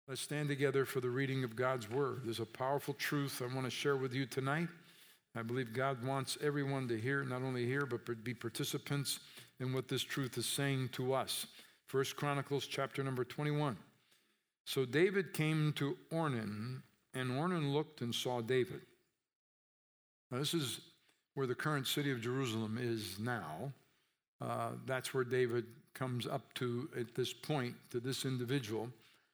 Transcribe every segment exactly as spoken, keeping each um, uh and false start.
Let's stand together for the reading of God's word. There's a powerful truth I want to share with you tonight. I believe God wants everyone to hear, not only hear, but be participants in what this truth is saying to us. First Chronicles chapter number twenty-one. So David came to Ornan, and Ornan looked and saw David. Now this is where the current city of Jerusalem is now. Uh, that's where David comes up to at this point, to this individual.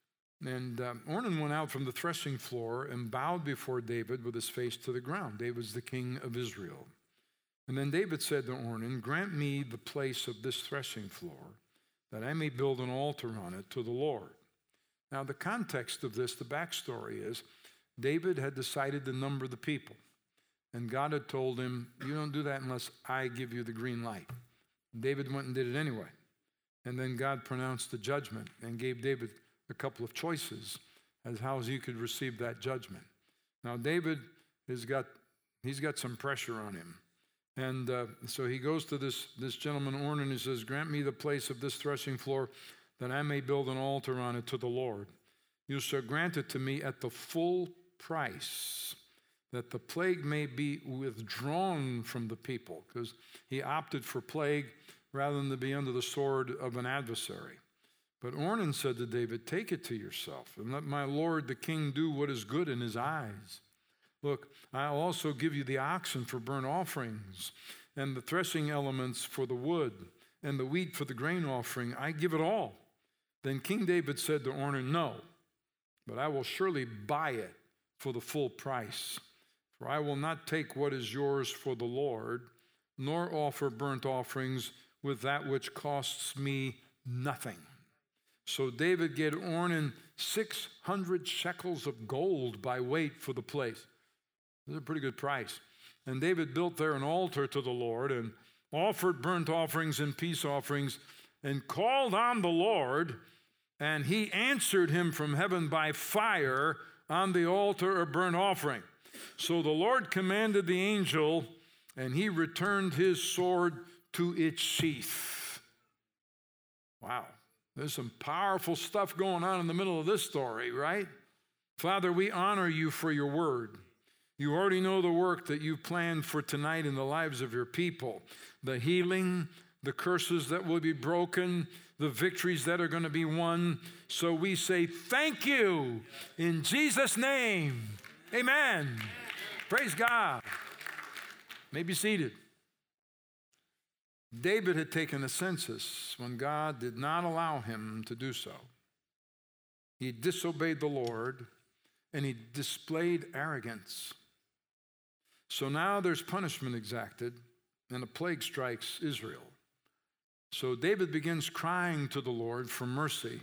And um, Ornan went out from the threshing floor and bowed before David with his face to the ground. David's the king of Israel. And then David said to Ornan, "Grant me the place of this threshing floor, that I may build an altar on it to the Lord." Now, the context of this, the backstory is, David had decided to number the people. And God had told him, "You don't do that unless I give you the green light." David went and did it anyway. And then God pronounced the judgment and gave David a couple of choices as how he could receive that judgment. Now, David has got, he's got some pressure on him. And uh, so he goes to this, this gentleman, Ornan, and he says, "Grant me the place of this threshing floor, that I may build an altar on it to the Lord. You shall grant it to me at the full price, that the plague may be withdrawn from the people," because he opted for plague rather than to be under the sword of an adversary. But Ornan said to David, "Take it to yourself, and let my lord the king do what is good in his eyes. Look, I'll also give you the oxen for burnt offerings, and the threshing elements for the wood, and the wheat for the grain offering. I give it all." Then King David said to Ornan, "No, but I will surely buy it for the full price. For I will not take what is yours for the Lord, nor offer burnt offerings with that which costs me nothing." So David gave Ornan six hundred shekels of gold by weight for the place. This is a pretty good price. And David built there an altar to the Lord and offered burnt offerings and peace offerings and called on the Lord, and he answered him from heaven by fire on the altar of burnt offering. So the Lord commanded the angel, and he returned his sword to its sheath. Wow. There's some powerful stuff going on in the middle of this story, right? Father, we honor you for your word. You already know the work that you've planned for tonight in the lives of your people. The healing, the curses that will be broken, the victories that are going to be won. So we say thank you in Jesus' name. Amen. Praise God. You may be seated. David had taken a census when God did not allow him to do so. He disobeyed the Lord, and he displayed arrogance. So now there's punishment exacted, and a plague strikes Israel. So David begins crying to the Lord for mercy.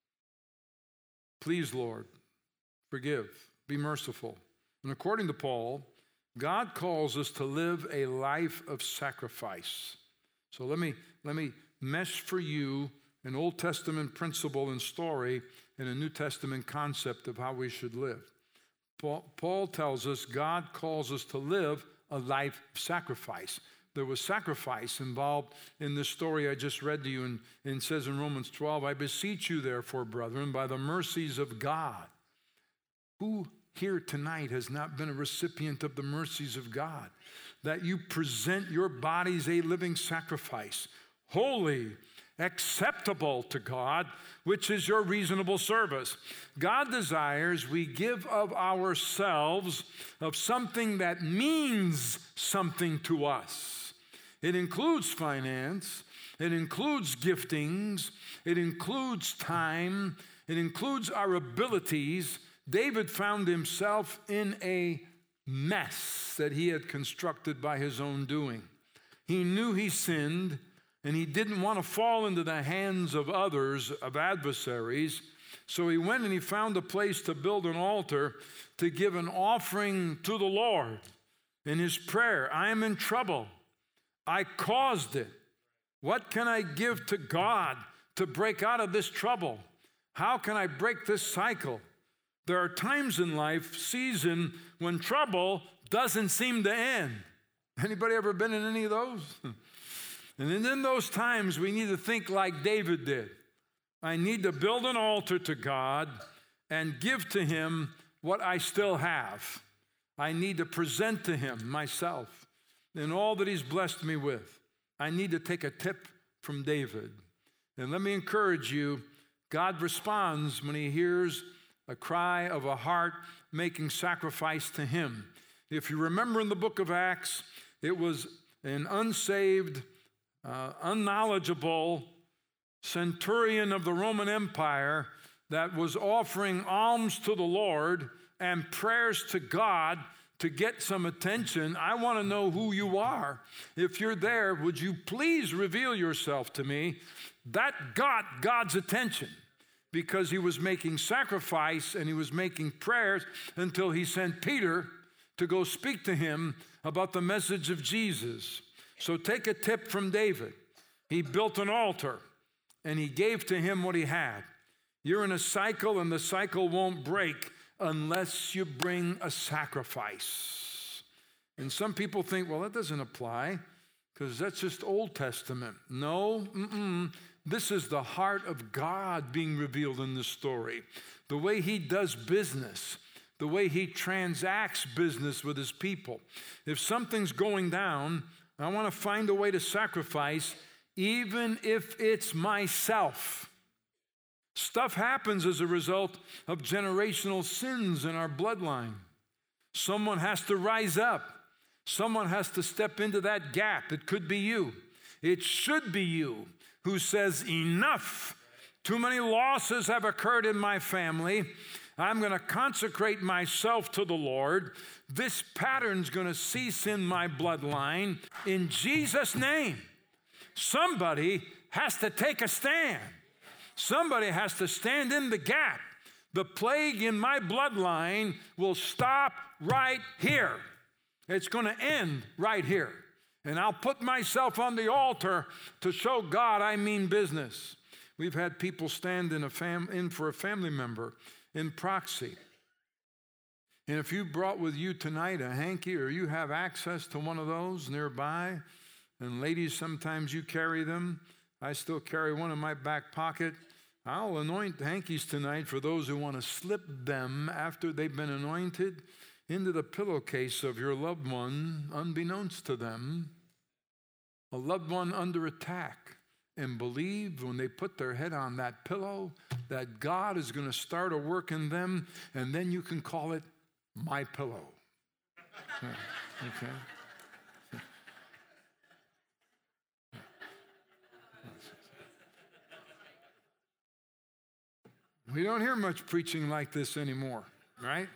"Please, Lord, forgive, be merciful." And according to Paul, God calls us to live a life of sacrifice. So let me, let me mesh for you an Old Testament principle and story and a New Testament concept of how we should live. Paul, Paul tells us God calls us to live a life of sacrifice. There was sacrifice involved in this story I just read to you, and, and it says in Romans twelve, "I beseech you therefore, brethren, by the mercies of God." Who here tonight has not been a recipient of the mercies of God? That you present your bodies a living sacrifice, holy, acceptable to God, which is your reasonable service. God desires we give of ourselves, of something that means something to us. It includes finance, it includes giftings, it includes time, it includes our abilities. David found himself in a mess that he had constructed by his own doing. He knew he sinned, and he didn't want to fall into the hands of others, of adversaries. So he went and he found a place to build an altar to give an offering to the Lord. In his prayer, "I am in trouble. I caused it. What can I give to God to break out of this trouble? How can I break this cycle?" There are times in life, season, when trouble doesn't seem to end. Anybody ever been in any of those? And in those times, we need to think like David did. I need to build an altar to God, and give to him what I still have. I need to present to him myself and all that he's blessed me with. I need to take a tip from David. And let me encourage you, God responds when he hears a cry of a heart making sacrifice to him. If you remember in the book of Acts, it was an unsaved, uh, unknowledgeable centurion of the Roman Empire that was offering alms to the Lord and prayers to God to get some attention. I want to know who you are. If you're there, would you please reveal yourself to me? That got God's attention because he was making sacrifice and he was making prayers until he sent Peter to go speak to him about the message of Jesus. So take a tip from David. He built an altar and he gave to him what he had. You're in a cycle and the cycle won't break unless you bring a sacrifice. And some people think, well, that doesn't apply because that's just Old Testament. No, mm-mm. This is the heart of God being revealed in this story. The way he does business, the way he transacts business with his people. If something's going down, I want to find a way to sacrifice, even if it's myself. Stuff happens as a result of generational sins in our bloodline. Someone has to rise up. Someone has to step into that gap. It could be you. It should be you who says, enough. Too many losses have occurred in my family. I'm going to consecrate myself to the Lord. This pattern's going to cease in my bloodline. In Jesus' name, somebody has to take a stand. Somebody has to stand in the gap. The plague in my bloodline will stop right here. It's going to end right here. And I'll put myself on the altar to show God I mean business. We've had people stand in, a fam- in for a family member in proxy. And if you brought with you tonight a hanky or you have access to one of those nearby, and ladies, sometimes you carry them. I still carry one in my back pocket. I'll anoint hankies tonight for those who want to slip them after they've been anointed into the pillowcase of your loved one, unbeknownst to them, a loved one under attack. And believe when they put their head on that pillow that God is going to start a work in them, and then you can call it my pillow. Okay? We don't hear much preaching like this anymore, right?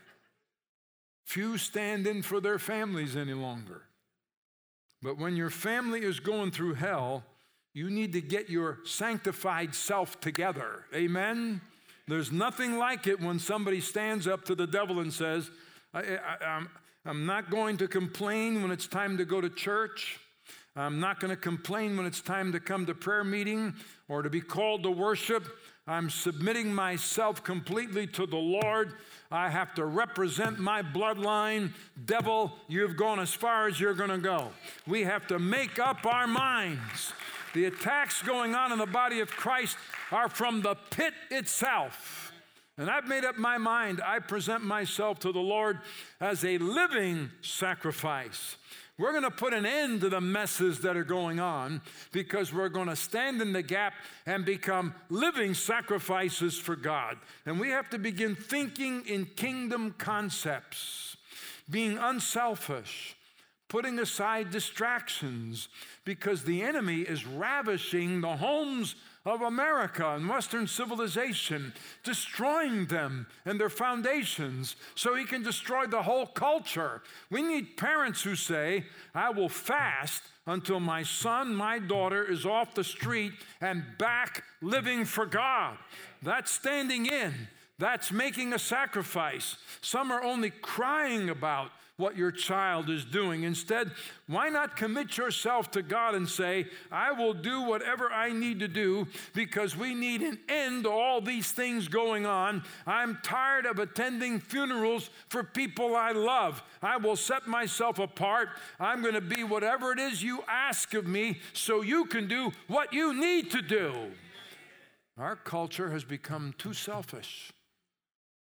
Few stand in for their families any longer. But when your family is going through hell, you need to get your sanctified self together. Amen? There's nothing like it when somebody stands up to the devil and says, I, I, I'm, I'm not going to complain when it's time to go to church. I'm not going to complain when it's time to come to prayer meeting or to be called to worship. I'm submitting myself completely to the Lord. I have to represent my bloodline. Devil, you've gone as far as you're going to go. We have to make up our minds. The attacks going on in the body of Christ are from the pit itself. And I've made up my mind. I present myself to the Lord as a living sacrifice. We're going to put an end to the messes that are going on because we're going to stand in the gap and become living sacrifices for God. And we have to begin thinking in kingdom concepts, being unselfish, putting aside distractions, because the enemy is ravishing the homes of America and Western civilization, destroying them and their foundations so he can destroy the whole culture. We need parents who say, I will fast until my son, my daughter is off the street and back living for God. That's standing in. That's making a sacrifice. Some are only crying about what your child is doing. Instead, why not commit yourself to God and say, I will do whatever I need to do because we need an end to all these things going on. I'm tired of attending funerals for people I love. I will set myself apart. I'm going to be whatever it is you ask of me so you can do what you need to do. Our culture has become too selfish.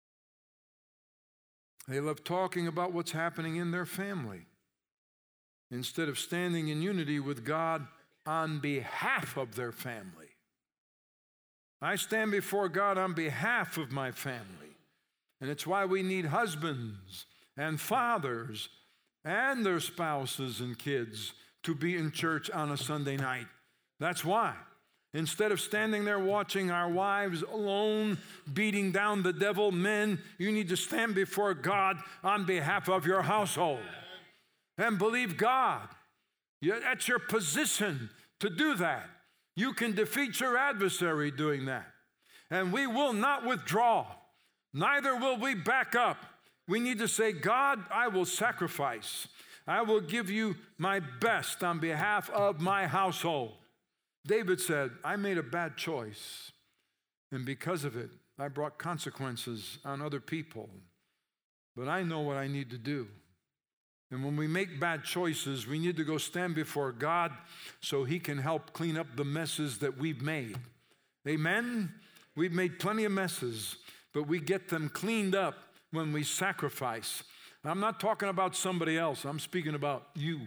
They love talking about what's happening in their family instead of standing in unity with God on behalf of their family. I stand before God on behalf of my family. And it's why we need husbands and fathers and their spouses and kids to be in church on a Sunday night. That's why. Instead of standing there watching our wives alone, beating down the devil, men, you need to stand before God on behalf of your household and believe God. That's your position to do that. You can defeat your adversary doing that. And we will not withdraw. Neither will we back up. We need to say, God, I will sacrifice. I will give you my best on behalf of my household. David said, I made a bad choice, and because of it, I brought consequences on other people. But I know what I need to do. And when we make bad choices, we need to go stand before God so he can help clean up the messes that we've made. Amen? We've made plenty of messes, but we get them cleaned up when we sacrifice. I'm not talking about somebody else. I'm speaking about you.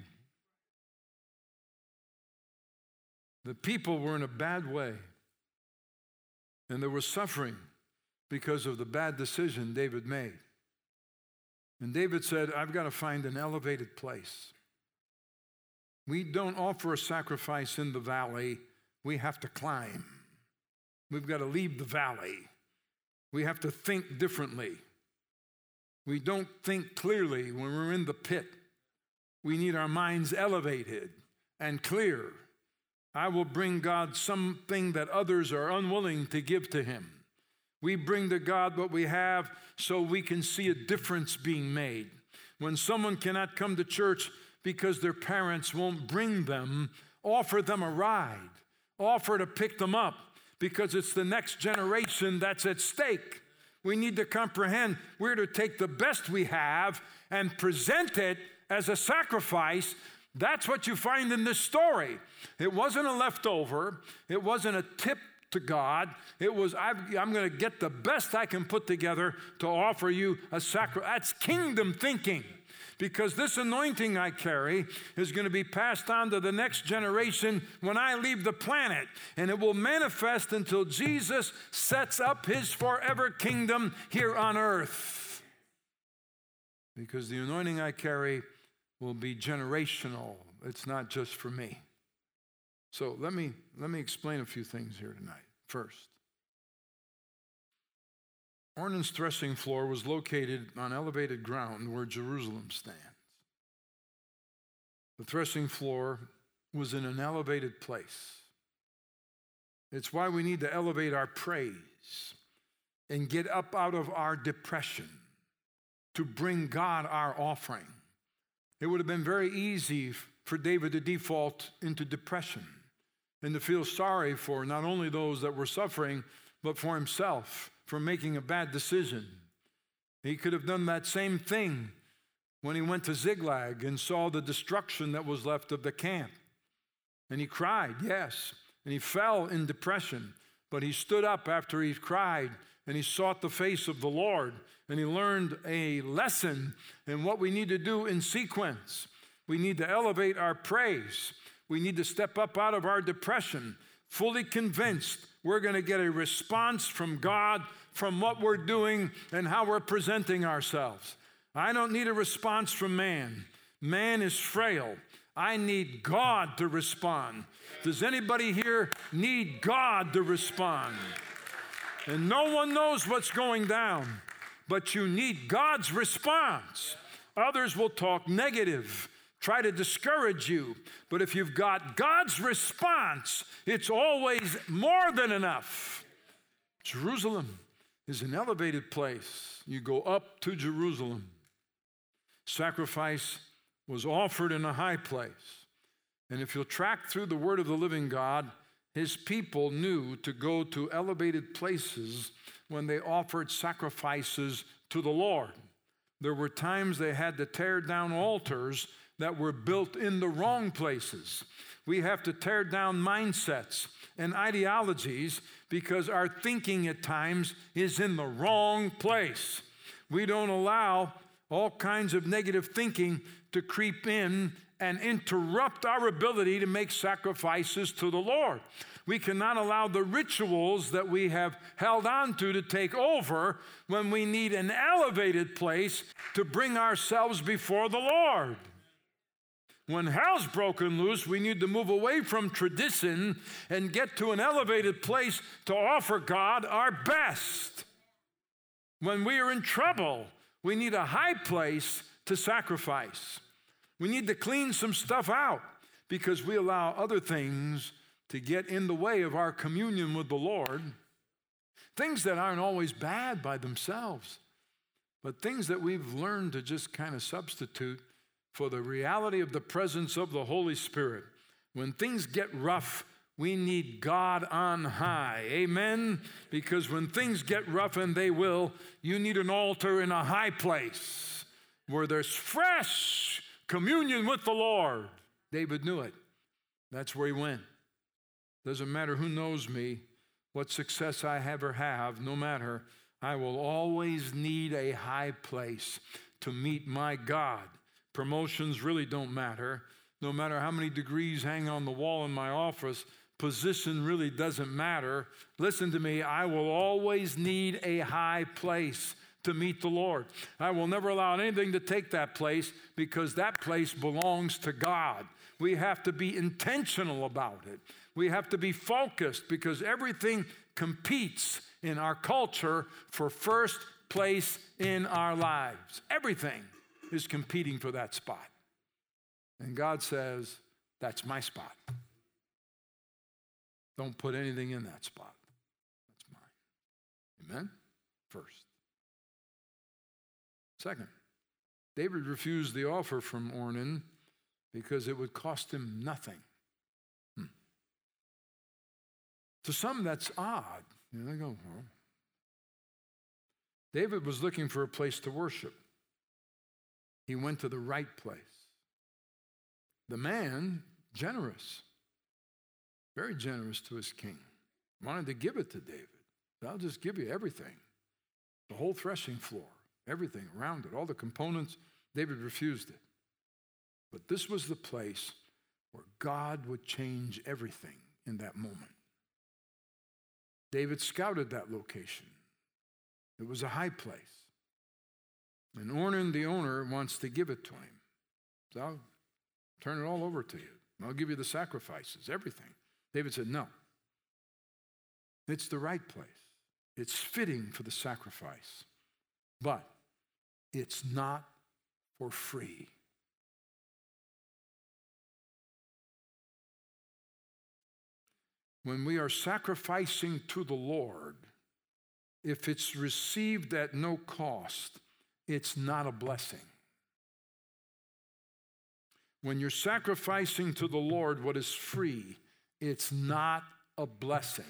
The people were in a bad way, and they were suffering because of the bad decision David made. And David said, I've got to find an elevated place. We don't offer a sacrifice in the valley. We have to climb. We've got to leave the valley. We have to think differently. We don't think clearly when we're in the pit. We need our minds elevated and clear. I will bring God something that others are unwilling to give to him. We bring to God what we have so we can see a difference being made. When someone cannot come to church because their parents won't bring them, offer them a ride. Offer to pick them up because it's the next generation that's at stake. We need to comprehend we're to take the best we have and present it as a sacrifice. That's what you find in this story. It wasn't a leftover. It wasn't a tip to God. It was, I've, I'm going to get the best I can put together to offer you a sacrifice. That's kingdom thinking. Because this anointing I carry is going to be passed on to the next generation when I leave the planet. And it will manifest until Jesus sets up his forever kingdom here on earth. Because the anointing I carry will be generational. It's not just for me. So let me, let me explain a few things here tonight. First, Ornan's threshing floor was located on elevated ground where Jerusalem stands. The threshing floor was in an elevated place. It's why we need to elevate our praise and get up out of our depression to bring God our offering. It would have been very easy for David to default into depression and to feel sorry for not only those that were suffering, but for himself for making a bad decision. He could have done that same thing when he went to Ziklag and saw the destruction that was left of the camp. And he cried, yes, and he fell in depression, but he stood up after he cried and he sought the face of the Lord, and he learned a lesson in what we need to do in sequence. We need to elevate our praise. We need to step up out of our depression, fully convinced we're going to get a response from God from what we're doing and how we're presenting ourselves. I don't need a response from man. Man is frail. I need God to respond. Does anybody here need God to respond? And no one knows what's going down, but you need God's response. Others will talk negative, try to discourage you. But if you've got God's response, it's always more than enough. Jerusalem is an elevated place. You go up to Jerusalem. Sacrifice was offered in a high place. And if you'll track through the word of the living God, his people knew to go to elevated places when they offered sacrifices to the Lord. There were times they had to tear down altars that were built in the wrong places. We have to tear down mindsets and ideologies because our thinking at times is in the wrong place. We don't allow all kinds of negative thinking to creep in and interrupt our ability to make sacrifices to the Lord. We cannot allow the rituals that we have held on to to take over when we need an elevated place to bring ourselves before the Lord. When hell's broken loose, we need to move away from tradition and get to an elevated place to offer God our best. When we are in trouble, we need a high place to sacrifice. We need to clean some stuff out because we allow other things to get in the way of our communion with the Lord. Things that aren't always bad by themselves, but things that we've learned to just kind of substitute for the reality of the presence of the Holy Spirit. When things get rough, we need God on high. Amen? Because when things get rough, and they will, you need an altar in a high place where there's fresh communion with the Lord. David knew it. That's where he went. Doesn't matter who knows me, what success I ever have, no matter, I will always need a high place to meet my God. Promotions really don't matter. No matter how many degrees hang on the wall in my office, position really doesn't matter. Listen to me, I will always need a high place to meet the Lord. I will never allow anything to take that place because that place belongs to God. We have to be intentional about it. We have to be focused because everything competes in our culture for first place in our lives. Everything is competing for that spot. And God says, that's my spot. Don't put anything in that spot. That's mine. Amen? First. Second, David refused the offer from Ornan because it would cost him nothing. Hmm. To some, that's odd. You know, they go, well, David was looking for a place to worship. He went to the right place. The man, generous, very generous to his king, wanted to give it to David. I'll just give you everything, the whole threshing floor, everything around it, all the components. David refused it. But this was the place where God would change everything in that moment. David scouted that location. It was a high place. And Ornan, the owner, wants to give it to him. So I'll turn it all over to you. I'll give you the sacrifices, everything. David said, no. It's the right place. It's fitting for the sacrifice. But it's not for free. When we are sacrificing to the Lord, if it's received at no cost, it's not a blessing. When you're sacrificing to the Lord what is free, it's not a blessing.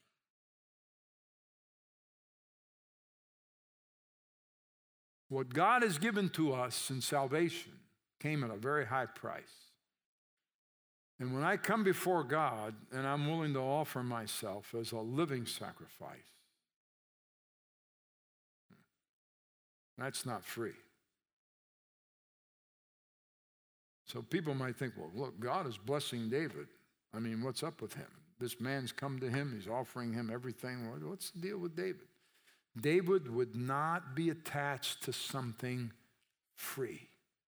What God has given to us in salvation came at a very high price. And when I come before God and I'm willing to offer myself as a living sacrifice, that's not free. So people might think, well, look, God is blessing David. I mean, what's up with him? This man's come to him. He's offering him everything. What's the deal with David? David would not be attached to something free.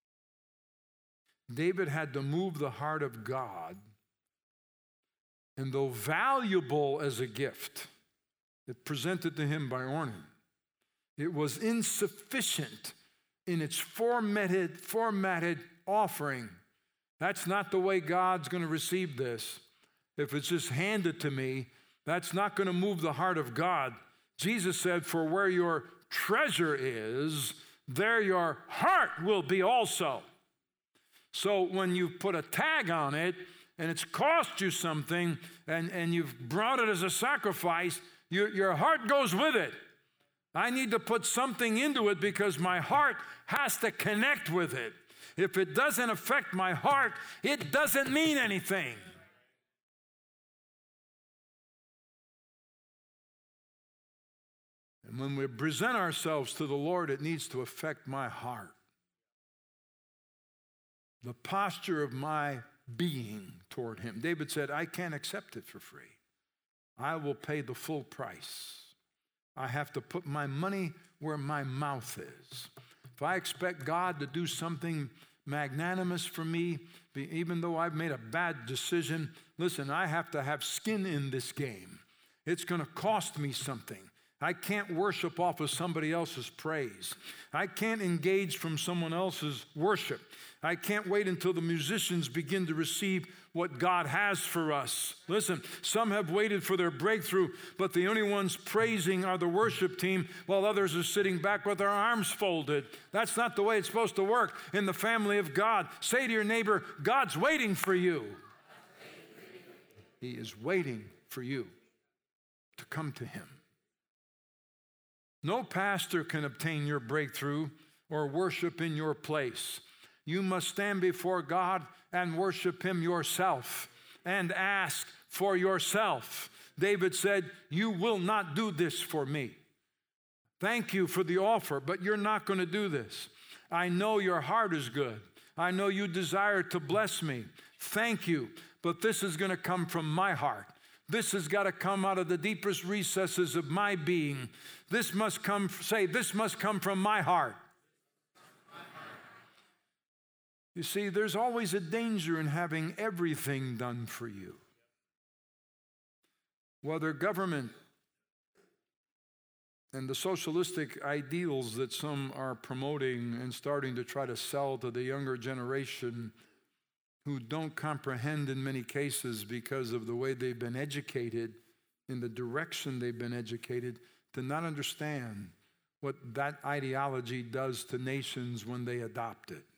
David had to move the heart of God, and though valuable as a gift, it presented to him by Ornan, it was insufficient in its formatted, formatted offering. That's not the way God's going to receive this. If it's just handed to me, that's not going to move the heart of God. Jesus said, for where your treasure is, there your heart will be also. So when you put a tag on it and it's cost you something and, and you've brought it as a sacrifice, your, your heart goes with it. I need to put something into it because my heart has to connect with it. If it doesn't affect my heart, it doesn't mean anything. And when we present ourselves to the Lord, it needs to affect my heart. the posture of my being toward him. David said, I can't accept it for free. I will pay the full price. I have to put my money where my mouth is. If I expect God to do something magnanimous for me, even though I've made a bad decision, listen, I have to have skin in this game. It's going to cost me something. I can't worship off of somebody else's praise. I can't engage from someone else's worship. I can't wait until the musicians begin to receive what God has for us. Listen, some have waited for their breakthrough, but the only ones praising are the worship team, while others are sitting back with their arms folded. That's not the way it's supposed to work in the family of God. Say to your neighbor, God's waiting for you. He is waiting for you to come to him. No pastor can obtain your breakthrough or worship in your place. You must stand before God and worship him yourself and ask for yourself. David said, you will not do this for me. Thank you for the offer, but you're not going to do this. I know your heart is good. I know you desire to bless me. Thank you, but this is going to come from my heart. This has got to come out of the deepest recesses of my being. This must come, say, this must come from my heart. You see, there's always a danger in having everything done for you. Whether government and the socialistic ideals that some are promoting and starting to try to sell to the younger generation who don't comprehend in many cases because of the way they've been educated, in the direction they've been educated, to not understand what that ideology does to nations when they adopt it.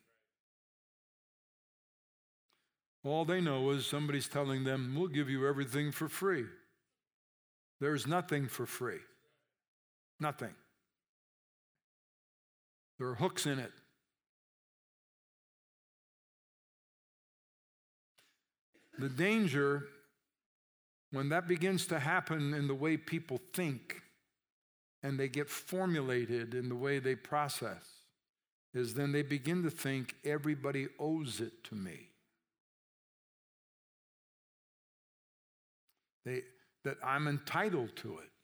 All they know is somebody's telling them, we'll give you everything for free. There's nothing for free. Nothing. There are hooks in it. The danger, when that begins to happen in the way people think and they get formulated in the way they process, is then they begin to think everybody owes it to me. They, that I'm entitled to it.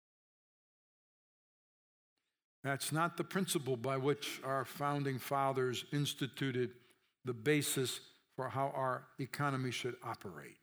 That's not the principle by which our founding fathers instituted the basis for how our economy should operate.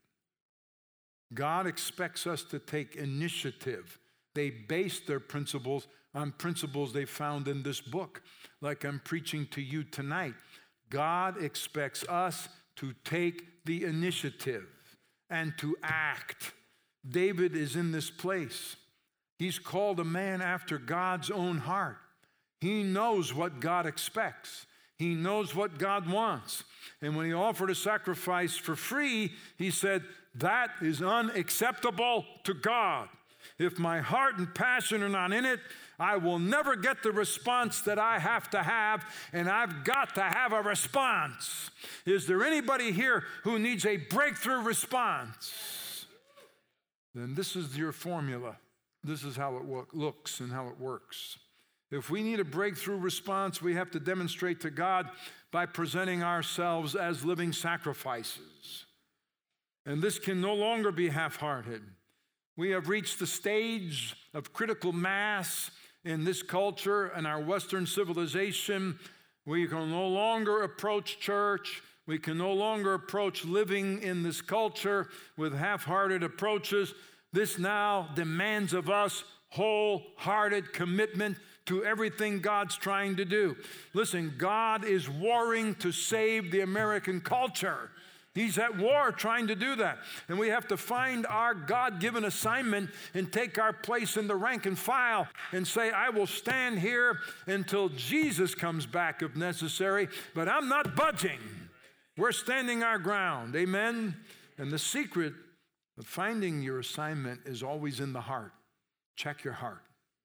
God expects us to take initiative. They base their principles on principles they found in this book, like I'm preaching to you tonight. God expects us to take the initiative and to act. David is in this place. He's called a man after God's own heart. He knows what God expects. He knows what God wants. And when he offered a sacrifice for free, he said, that is unacceptable to God. If my heart and passion are not in it, I will never get the response that I have to have, and I've got to have a response. Is there anybody here who needs a breakthrough response? Then this is your formula. This is how it looks and how it works. If we need a breakthrough response, we have to demonstrate to God by presenting ourselves as living sacrifices. And this can no longer be half-hearted. We have reached the stage of critical mass in this culture and our Western civilization. We can no longer approach church. We can no longer approach living in this culture with half-hearted approaches. This now demands of us wholehearted commitment to everything God's trying to do. Listen, God is warring to save the American culture. He's at war trying to do that. And we have to find our God-given assignment and take our place in the rank and file and say, I will stand here until Jesus comes back if necessary, but I'm not budging. We're standing our ground. Amen? And the secret of finding your assignment is always in the heart. Check your heart.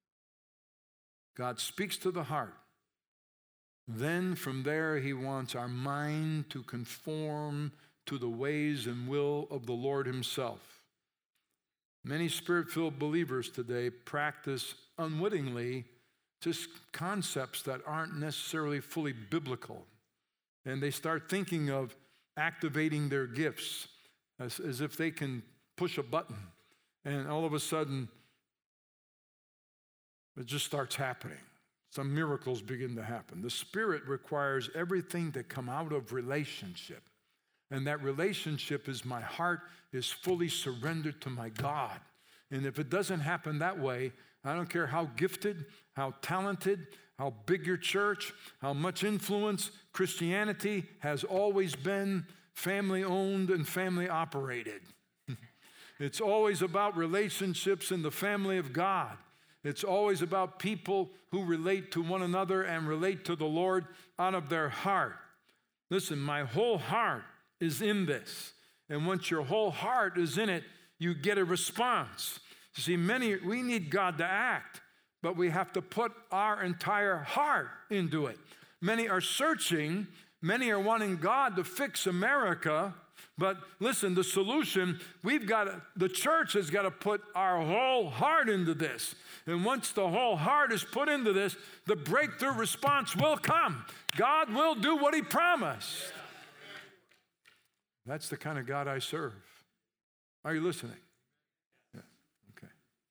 God speaks to the heart. Then from there, he wants our mind to conform to the ways and will of the Lord himself. Many spirit-filled believers today practice unwittingly just concepts that aren't necessarily fully biblical. and they start thinking of activating their gifts as, as if they can push a button, and all of a sudden, it just starts happening. Some miracles begin to happen. The Spirit requires everything to come out of relationship. And that relationship is my heart is fully surrendered to my God. And if it doesn't happen that way, I don't care how gifted, how talented, how big your church, how much influence. Christianity has always been family-owned and family-operated. It's always about relationships in the family of God. It's always about people who relate to one another and relate to the Lord out of their heart. Listen, my whole heart is in this. And once your whole heart is in it, you get a response. You see, many, we need God to act, but we have to put our entire heart into it. Many are searching. Many are wanting God to fix America. But listen, the solution, we've got to, the church has got to put our whole heart into this. And once the whole heart is put into this, the breakthrough response will come. God will do what he promised. That's the kind of God I serve. Are you listening? Yeah. Okay.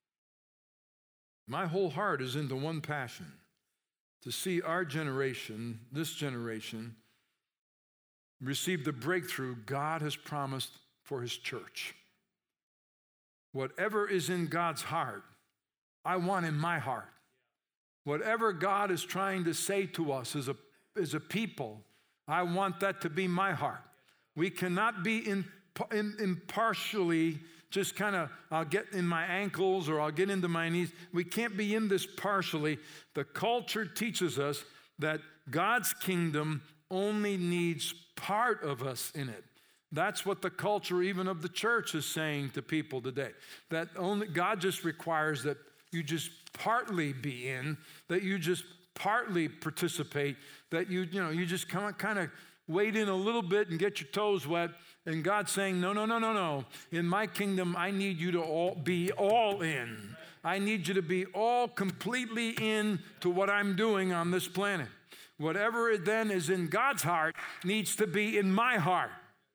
My whole heart is into one passion, to see our generation, this generation, receive the breakthrough God has promised for his church. Whatever is in God's heart, I want in my heart. Whatever God is trying to say to us as a, as a people, I want that to be my heart. We cannot be in, in, impartially just kind of, I'll get in my ankles or I'll get into my knees. We can't be in this partially. The culture teaches us that God's kingdom only needs part of us in it. That's what the culture even of the church is saying to people today. That only God just requires that you just partly be in, that you just partly participate, that you, you know, you just kind of, kind of wade in a little bit and get your toes wet. And God's saying, no, no, no, no, no. In my kingdom, I need you to all be all in. I need you to be all completely in to what I'm doing on this planet. Whatever it then is in God's heart needs to be in my heart.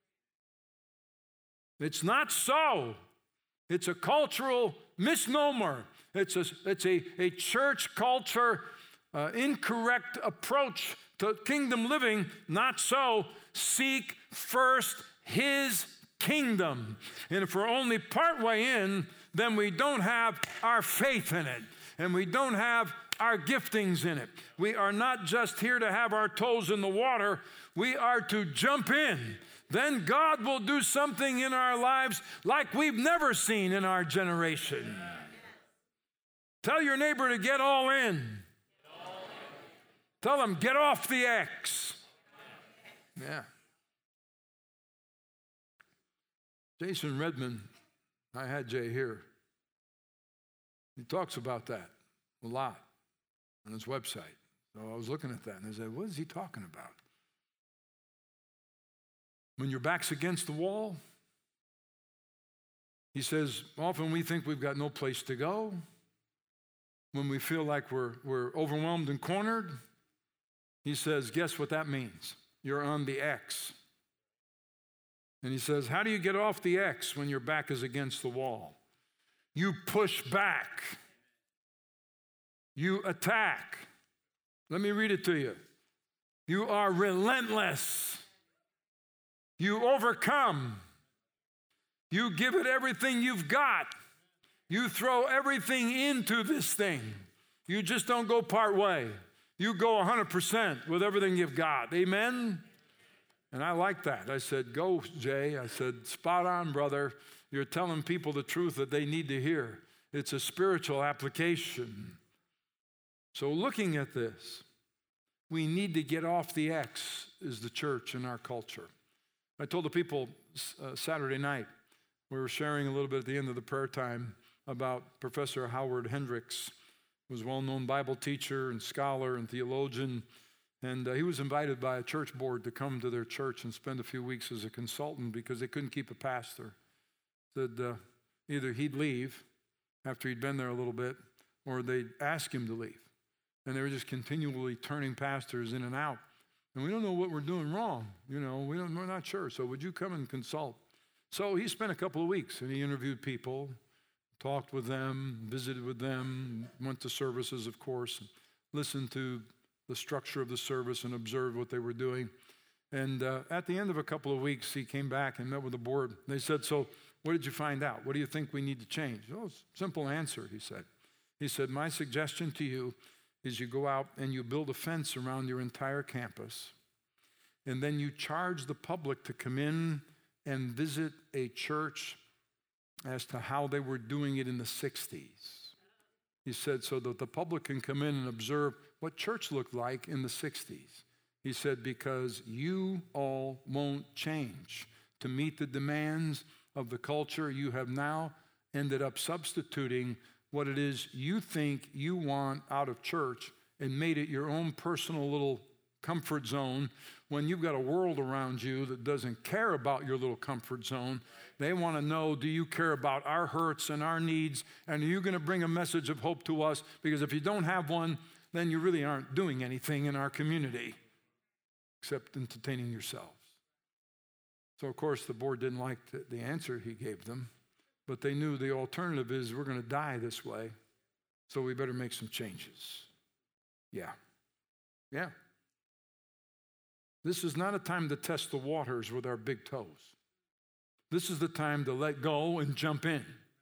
It's not so. It's a cultural misnomer. It's a, it's a, a church culture uh, incorrect approach to kingdom living. Not so. Seek first his kingdom. And if we're only partway in, then we don't have our faith in it. And we don't have our giftings in it. We are not just here to have our toes in the water. We are to jump in. Then God will do something in our lives like we've never seen in our generation. Tell your neighbor to get all in. Get all in. Tell them, get off the X. Yeah. Jason Redman, I had Jay here. He talks about that a lot on his website. So I was looking at that and I said, what is he talking about? When your back's against the wall, he says, often we think we've got no place to go. When we feel like we're, we're overwhelmed and cornered, he says, guess what that means? You're on the X. And he says, how do you get off the X when your back is against the wall? You push back. You attack. Let me read it to you. You are relentless. You overcome. You give it everything you've got. You throw everything into this thing. You just don't go part way. You go one hundred percent with everything you've got. Amen? And I like that. I said, go, Jay. I said, spot on, brother. You're telling people the truth that they need to hear. It's a spiritual application. So looking at this, we need to get off the X as the church in our culture. I told the people uh, Saturday night, we were sharing a little bit at the end of the prayer time about Professor Howard Hendricks, who was a well-known Bible teacher and scholar and theologian. And uh, he was invited by a church board to come to their church and spend a few weeks as a consultant because they couldn't keep a pastor. Said uh, either he'd leave after he'd been there a little bit, or they'd ask him to leave. And they were just continually turning pastors in and out. And we don't know what we're doing wrong. You know, we don't, we're not sure. So would you come and consult? So he spent a couple of weeks, and he interviewed people, talked with them, visited with them, went to services, of course, listened to the structure of the service and observed what they were doing. And uh, at the end of a couple of weeks, he came back and met with the board. They said, so what did you find out? What do you think we need to change? Oh, simple answer, he said. He said, my suggestion to you is you go out and you build a fence around your entire campus, and then you charge the public to come in and visit a church as to how they were doing it in the sixties. He said, so that the public can come in and observe what church looked like in the sixties. He said, because you all won't change to meet the demands of the culture. You have now ended up substituting what it is you think you want out of church and made it your own personal little comfort zone, when you've got a world around you that doesn't care about your little comfort zone. They want to know, do you care about our hurts and our needs? And are you going to bring a message of hope to us? Because if you don't have one, then you really aren't doing anything in our community except entertaining yourselves. So, of course, the board didn't like the, the answer he gave them, but they knew the alternative is we're going to die this way, so we better make some changes. Yeah. Yeah. This is not a time to test the waters with our big toes. This is the time to let go and jump in.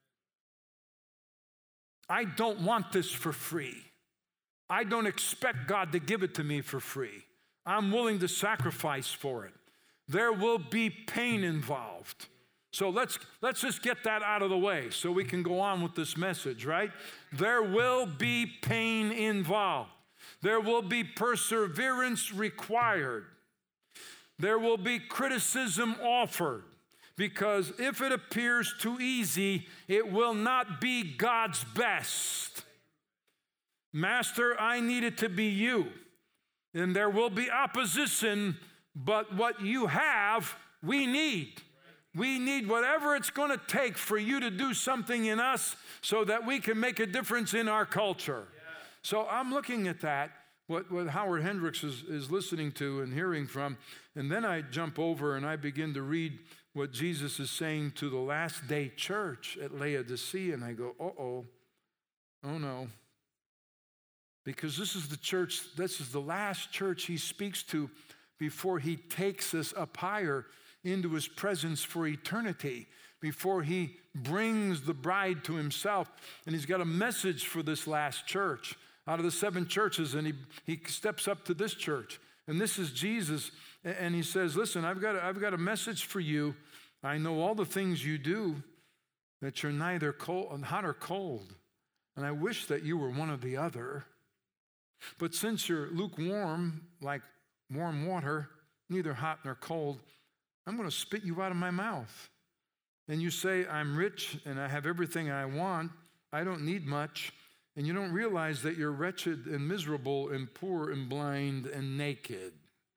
I don't want this for free. I don't expect God to give it to me for free. I'm willing to sacrifice for it. There will be pain involved. So let's, let's just get that out of the way so we can go on with this message, right? There will be pain involved. There will be perseverance required. There will be criticism offered, because if it appears too easy, it will not be God's best. Master, I need it to be you. And there will be opposition, but what you have, we need. We need whatever it's going to take for you to do something in us so that we can make a difference in our culture. Yeah. So I'm looking at that, what, what Howard Hendricks is, is listening to and hearing from, and then I jump over and I begin to read what Jesus is saying to the last day church at Laodicea, and I go, uh-oh, oh no. Because this is the church, this is the last church he speaks to before he takes us up higher into his presence for eternity, before he brings the bride to himself. And he's got a message for this last church out of the seven churches, and he, he steps up to this church. And this is Jesus, and he says, listen, I've got, a, I've got a message for you. I know all the things you do, that you're neither cold, hot or cold, and I wish that you were one or the other. But since you're lukewarm, like warm water, neither hot nor cold, I'm going to spit you out of my mouth. And you say, I'm rich and I have everything I want. I don't need much. And you don't realize that you're wretched and miserable and poor and blind and naked.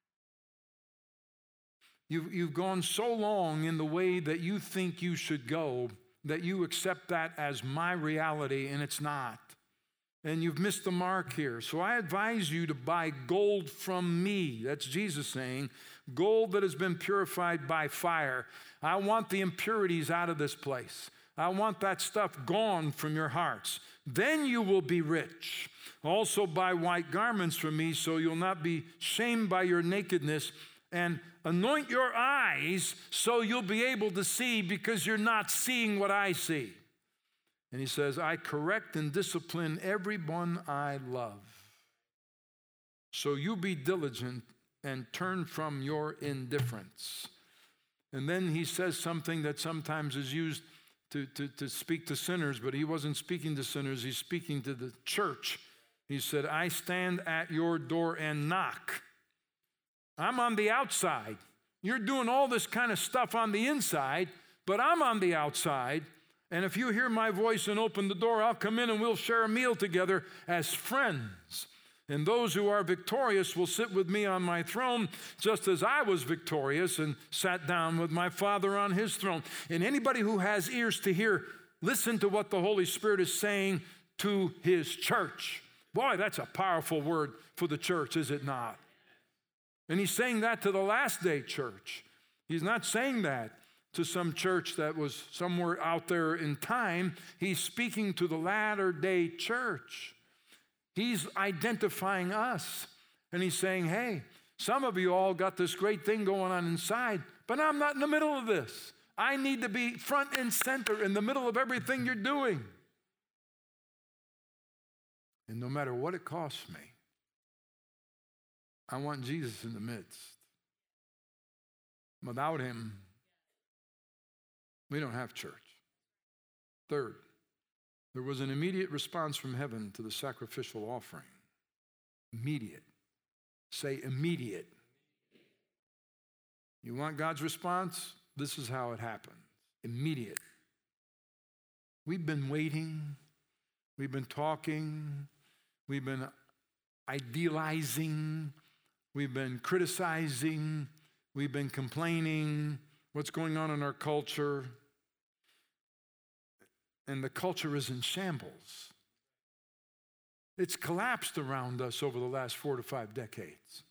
You've, you've gone so long in the way that you think you should go that you accept that as my reality, and it's not. And you've missed the mark here. So I advise you to buy gold from me. That's Jesus saying, gold that has been purified by fire. I want the impurities out of this place. I want that stuff gone from your hearts. Then you will be rich. Also buy white garments from me, so you'll not be shamed by your nakedness. And anoint your eyes so you'll be able to see, because you're not seeing what I see. And he says, I correct and discipline everyone I love. So you be diligent and turn from your indifference. And then he says something that sometimes is used to, to, to speak to sinners, but he wasn't speaking to sinners, he's speaking to the church. He said, I stand at your door and knock. I'm on the outside. You're doing all this kind of stuff on the inside, but I'm on the outside. And if you hear my voice and open the door, I'll come in and we'll share a meal together as friends. And those who are victorious will sit with me on my throne, just as I was victorious and sat down with my Father on his throne. And anybody who has ears to hear, listen to what the Holy Spirit is saying to his church. Boy, that's a powerful word for the church, is it not? And he's saying that to the last day church. He's not saying that to some church that was somewhere out there in time. He's speaking to the latter day church. He's identifying us. And he's saying, hey, some of you all got this great thing going on inside, but I'm not in the middle of this. I need to be front and center in the middle of everything you're doing. And no matter what it costs me, I want Jesus in the midst. Without him, we don't have church. Third, there was an immediate response from heaven to the sacrificial offering. Immediate. Say immediate. You want God's response? This is how it happens. Immediate. We've been waiting. We've been talking. We've been idealizing. We've been criticizing. We've been complaining. What's going on in our culture? And the culture is in shambles. It's collapsed around us over the last four to five decades.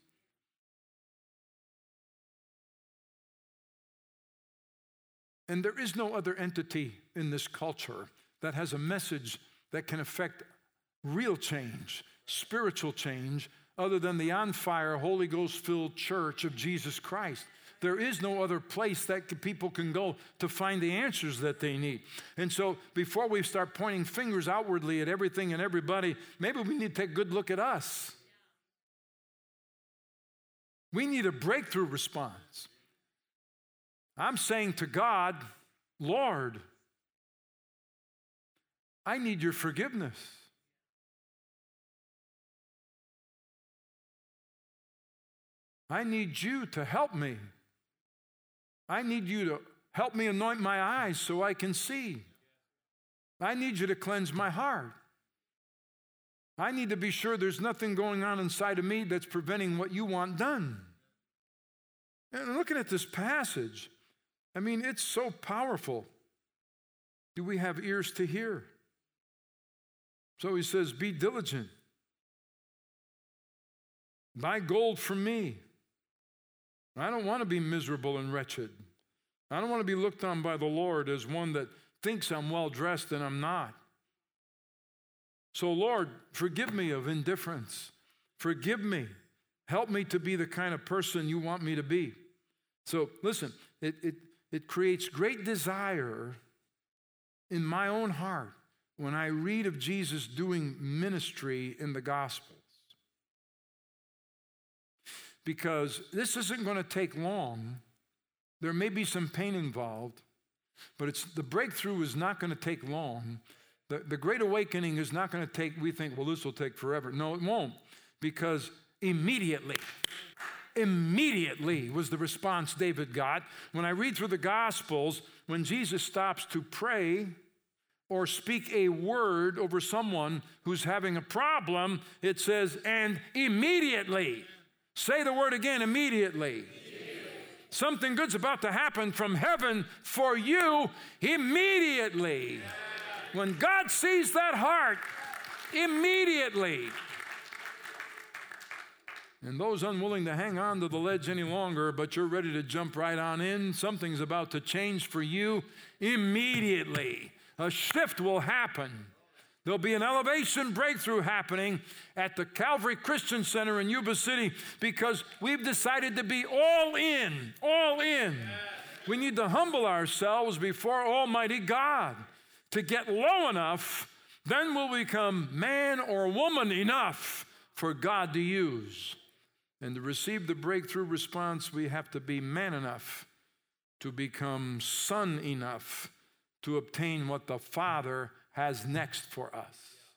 And there is no other entity in this culture that has a message that can affect real change, spiritual change, other than the on-fire, Holy Ghost-filled church of Jesus Christ. There is no other place that people can go to find the answers that they need. And so before we start pointing fingers outwardly at everything and everybody, maybe we need to take a good look at us. We need a breakthrough response. I'm saying to God, Lord, I need your forgiveness. I need you to help me. I need you to help me anoint my eyes so I can see. I need you to cleanse my heart. I need to be sure there's nothing going on inside of me that's preventing what you want done. And looking at this passage, I mean, it's so powerful. Do we have ears to hear? So he says, be diligent. Buy gold from me. I don't want to be miserable and wretched. I don't want to be looked on by the Lord as one that thinks I'm well dressed and I'm not. So Lord, forgive me of indifference. Forgive me. Help me to be the kind of person you want me to be. So listen, it, it, it creates great desire in my own heart when I read of Jesus doing ministry in the Gospels. Because this isn't going to take long. There may be some pain involved, but it's, the breakthrough is not going to take long. The, the Great Awakening is not going to take, we think, well, this will take forever. No, it won't, because immediately, immediately was the response David got. When I read through the Gospels, when Jesus stops to pray or speak a word over someone who's having a problem, it says, and immediately. Say the word again, immediately. Immediately. Something good's about to happen from heaven for you immediately. Yeah. When God sees that heart, immediately. And those unwilling to hang on to the ledge any longer, but you're ready to jump right on in, something's about to change for you immediately. A shift will happen. There'll be an elevation breakthrough happening at the Calvary Christian Center in Yuba City because we've decided to be all in, all in. We need to humble ourselves before Almighty God to get low enough, then we'll become man or woman enough for God to use. And to receive the breakthrough response, we have to be man enough to become son enough to obtain what the Father has next for us.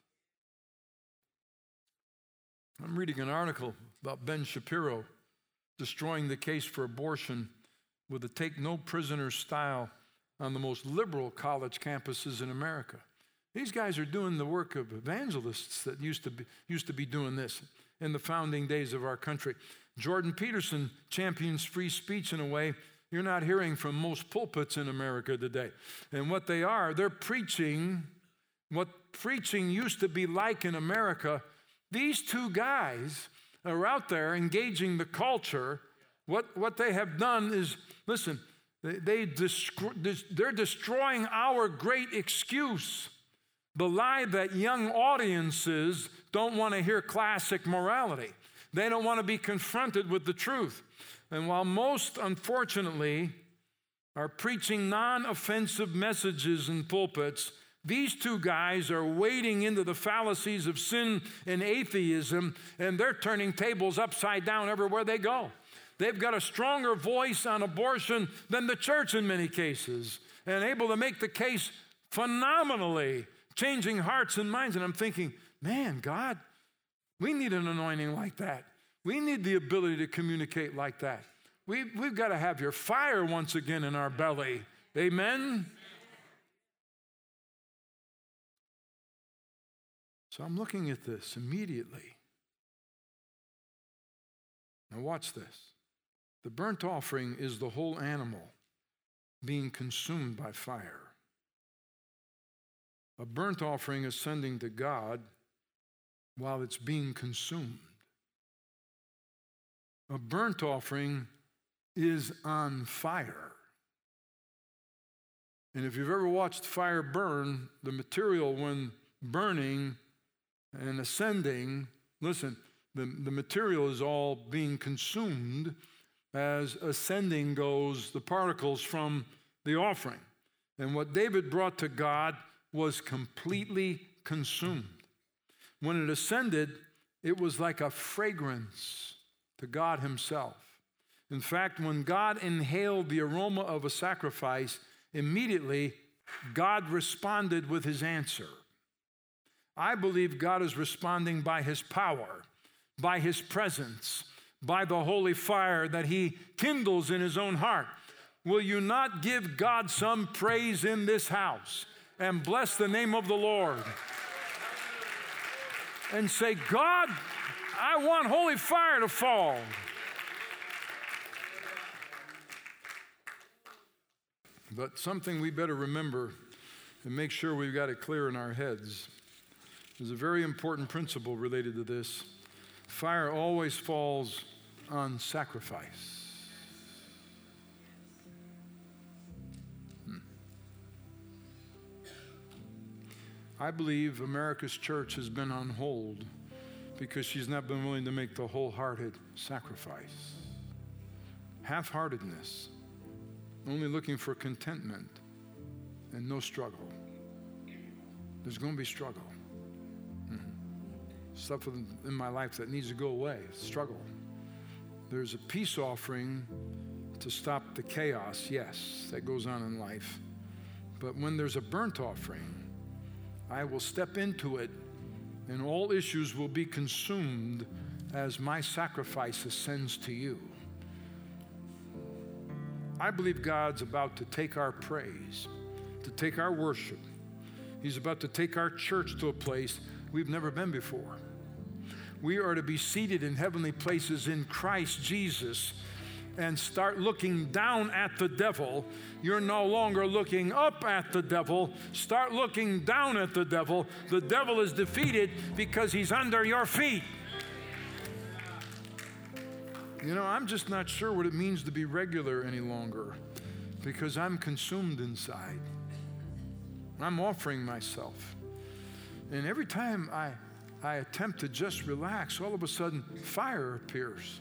I'm reading an article about Ben Shapiro destroying the case for abortion with a take no prisoners style on the most liberal college campuses in America. These guys are doing the work of evangelists that used to be, used to be doing this in the founding days of our country. Jordan Peterson champions free speech in a way you're not hearing from most pulpits in America today. And what they are, they're preaching what preaching used to be like in America. These two guys are out there engaging the culture, what, what they have done is, listen, they, they descro- they're destroying our great excuse. The lie that young audiences don't want to hear classic morality. They don't want to be confronted with the truth. And while most, unfortunately, are preaching non-offensive messages in pulpits, these two guys are wading into the fallacies of sin and atheism, and they're turning tables upside down everywhere they go. They've got a stronger voice on abortion than the church in many cases, and able to make the case phenomenally, changing hearts and minds. And I'm thinking, man, God, we need an anointing like that. We need the ability to communicate like that. We, we've got to have your fire once again in our belly. Amen? So I'm looking at this immediately. Now watch this. The burnt offering is the whole animal being consumed by fire. A burnt offering ascending to God while it's being consumed. A burnt offering is on fire. And if you've ever watched fire burn, the material when burning and ascending, listen, the, the material is all being consumed as ascending goes the particles from the offering. And what David brought to God was completely consumed. When it ascended, it was like a fragrance to God himself. In fact, when God inhaled the aroma of a sacrifice, immediately God responded with his answer. I believe God is responding by his power, by his presence, by the holy fire that he kindles in his own heart. Will you not give God some praise in this house and bless the name of the Lord? And say, God, I want holy fire to fall. But something we better remember and make sure we've got it clear in our heads. There's a very important principle related to this. Fire always falls on sacrifice. Hmm. I believe America's church has been on hold because she's not been willing to make the wholehearted sacrifice. Half-heartedness, only looking for contentment and no struggle. There's going to be struggle. Mm-hmm. Stuff in my life that needs to go away, struggle. There's a peace offering to stop the chaos, yes, that goes on in life. But when there's a burnt offering, I will step into it and all issues will be consumed as my sacrifice ascends to you. I believe God's about to take our praise, to take our worship. He's about to take our church to a place we've never been before. We are to be seated in heavenly places in Christ Jesus and start looking down at the devil. You're no longer looking up at the devil. Start looking down at the devil. The devil is defeated because he's under your feet. You know, I'm just not sure what it means to be regular any longer because I'm consumed inside. I'm offering myself. And every time I, I attempt to just relax, all of a sudden fire appears.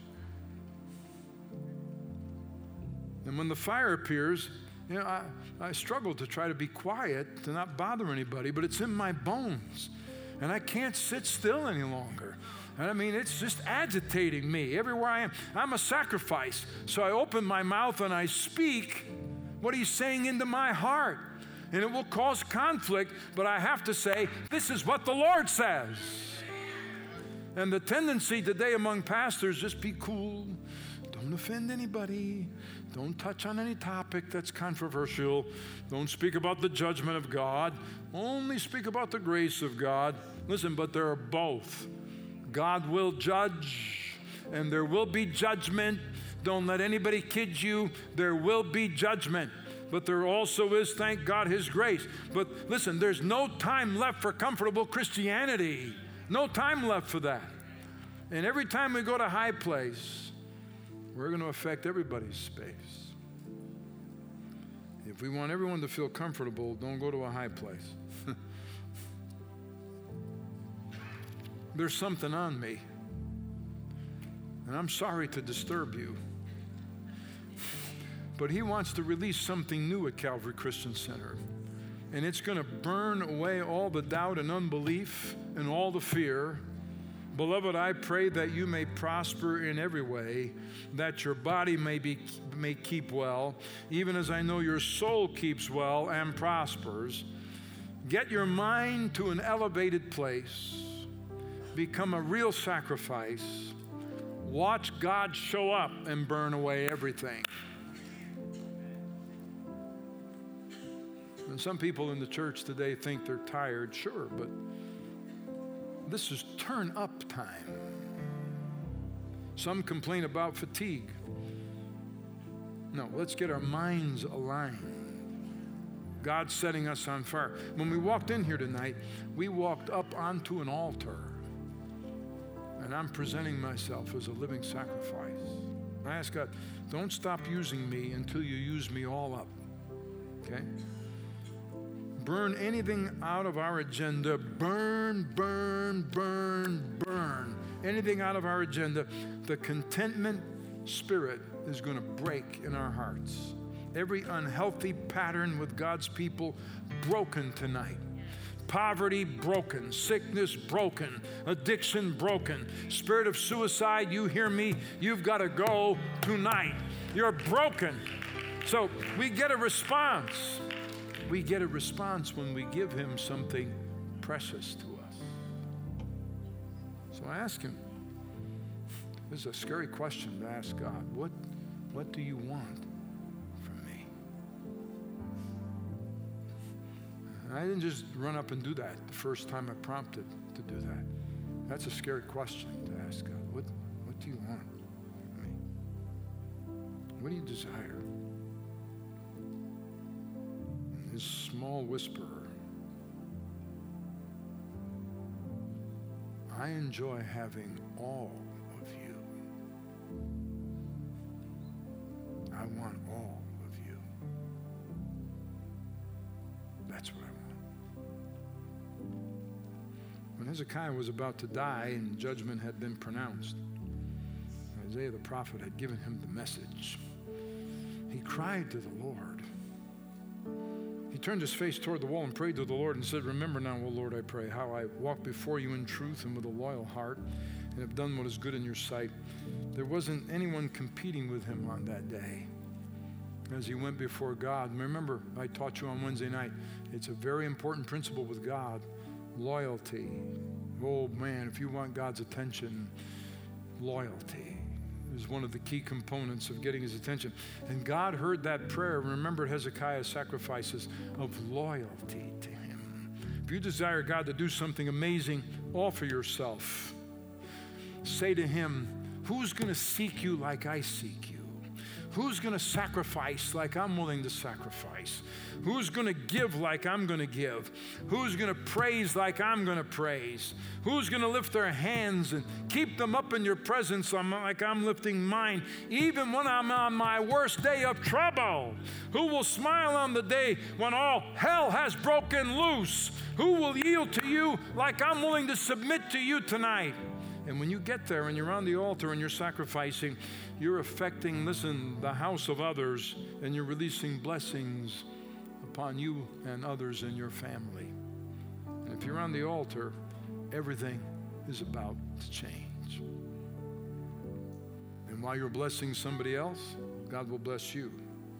And when the fire appears, you know, I, I struggle to try to be quiet, to not bother anybody, but it's in my bones. And I can't sit still any longer. And I mean, it's just agitating me everywhere I am. I'm a sacrifice. So I open my mouth and I speak what he's saying into my heart. And it will cause conflict, but I have to say, this is what the Lord says. And the tendency today among pastors, just be cool. Don't offend anybody. Don't touch on any topic that's controversial. Don't speak about the judgment of God. Only speak about the grace of God. Listen, but there are both. God will judge, and there will be judgment. Don't let anybody kid you. There will be judgment. But there also is, thank God, his grace. But listen, there's no time left for comfortable Christianity. No time left for that. And every time we go to high place, we're going to affect everybody's space. If we want everyone to feel comfortable, don't go to a high place. There's something on me, and I'm sorry to disturb you, but he wants to release something new at Calvary Christian Center, and it's going to burn away all the doubt and unbelief and all the fear. Beloved, I pray that you may prosper in every way, that your body may be may keep well, even as I know your soul keeps well and prospers. Get your mind to an elevated place. Become a real sacrifice. Watch God show up and burn away everything. And some people in the church today think they're tired, sure, but this is turn up time. Some complain about fatigue. No, let's get our minds aligned. God's setting us on fire. When we walked in here tonight, we walked up onto an altar. And I'm presenting myself as a living sacrifice. I ask God, don't stop using me until you use me all up. Okay? Burn anything out of our agenda. Burn, burn, burn, burn. Anything out of our agenda. The contentment spirit is going to break in our hearts. Every unhealthy pattern with God's people broken tonight. Poverty broken, sickness broken, addiction broken, spirit of suicide, you hear me, you've got to go tonight. You're broken. So we get a response. We get a response when we give him something precious to us. So I ask him, this is a scary question to ask God, what, what do you want from me? And I didn't just run up and do that the first time I prompted to do that. That's a scary question to ask God. What, what do you want from me? What do you desire? His small whisperer, I enjoy having all of you. I want all of you. That's what I want. When Hezekiah was about to die and judgment had been pronounced, Isaiah the prophet had given him the message. He cried to the Lord. He turned his face toward the wall and prayed to the Lord and said, remember now, O Lord, I pray, how I walk before you in truth and with a loyal heart and have done what is good in your sight. There wasn't anyone competing with him on that day as he went before God. Remember, I taught you on Wednesday night, it's a very important principle with God, loyalty. Oh man, if you want God's attention, loyalty is one of the key components of getting his attention. And God heard that prayer and remembered Hezekiah's sacrifices of loyalty to him. If you desire God to do something amazing, offer yourself. Say to him, who's going to seek you like I seek you? Who's going to sacrifice like I'm willing to sacrifice? Who's going to give like I'm going to give? Who's going to praise like I'm going to praise? Who's going to lift their hands and keep them up in your presence like I'm lifting mine, even when I'm on my worst day of trouble? Who will smile on the day when all hell has broken loose? Who will yield to you like I'm willing to submit to you tonight? And when you get there and you're on the altar and you're sacrificing, you're affecting, listen, the house of others, and you're releasing blessings upon you and others in your family. And if you're on the altar, everything is about to change. And while you're blessing somebody else, God will bless you.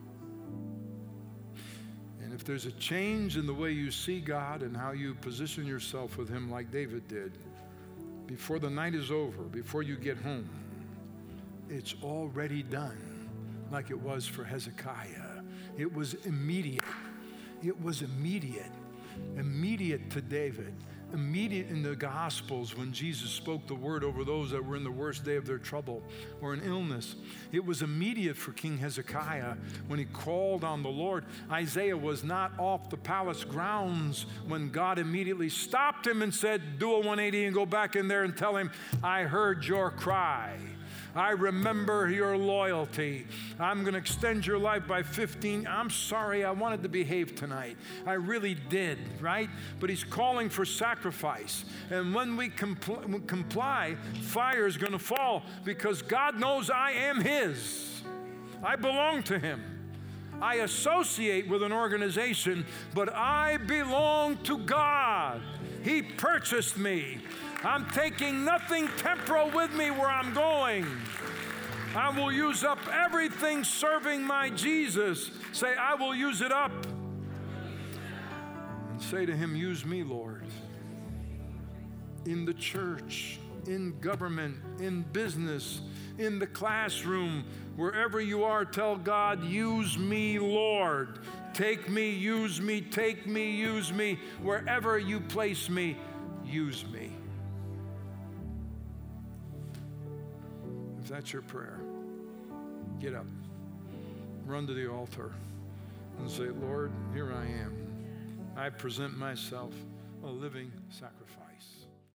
And if there's a change in the way you see God and how you position yourself with him like David did, before the night is over, before you get home, it's already done, like it was for Hezekiah. It was immediate. It was immediate. Immediate to David. immediate in the Gospels when Jesus spoke the word over those that were in the worst day of their trouble or an illness. It was immediate for King Hezekiah when he called on the Lord. Isaiah was not off the palace grounds when God immediately stopped him and said, do a one eighty and go back in there and tell him, I heard your cry. I remember your loyalty. I'm going to extend your life by fifteen. I'm sorry, I wanted to behave tonight. I really did, right? But he's calling for sacrifice. And when we compl- comply, fire is going to fall because God knows I am his. I belong to him. I associate with an organization, but I belong to God. He purchased me. I'm taking nothing temporal with me where I'm going. I will use up everything serving my Jesus. Say, I will use it up. And say to him, use me, Lord. In the church, in government, in business, in the classroom, wherever you are, tell God, use me, Lord. Take me, use me, take me, use me. Wherever you place me, use me. If that's your prayer, get up, run to the altar, and say, Lord, here I am. I present myself a living sacrifice.